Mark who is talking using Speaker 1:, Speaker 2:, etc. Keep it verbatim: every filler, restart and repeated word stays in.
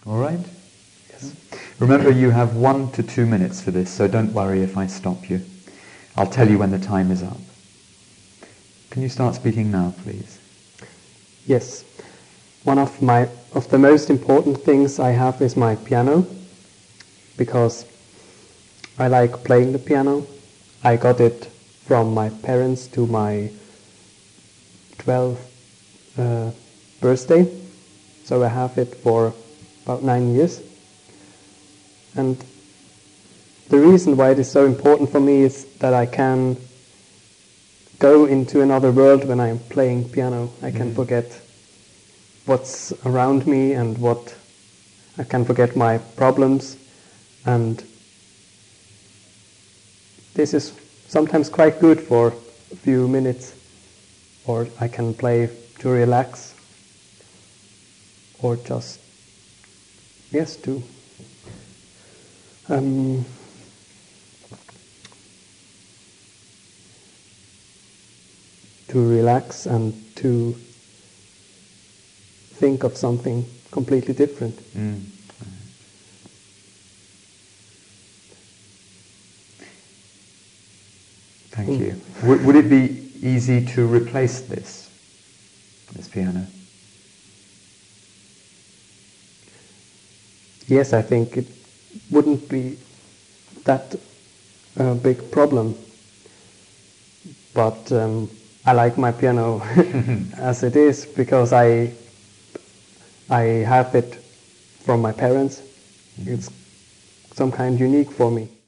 Speaker 1: All right?
Speaker 2: Yes.
Speaker 1: Remember, you have one to two minutes for this, so don't worry if I stop you. I'll tell you when the time is up. Can you start speaking now, please?
Speaker 2: Yes. One of my of the most important things I have is my piano, because I like playing the piano. I got it from my parents to my twelfth uh, birthday, so I have it for about nine years. And the reason why it is so important for me is that I can go into another world when I'm playing piano. I can mm. forget what's around me and what I can forget my problems, and this is sometimes quite good for a few minutes, or I can play to relax, or just yes to um, to relax and to think of something completely different.
Speaker 1: Mm. Thank mm. you. W- would it be easy to replace this, this piano?
Speaker 2: Yes, I think it wouldn't be that uh, big problem. But um, I like my piano as it is, because I I have it from my parents. It's some kind unique for me.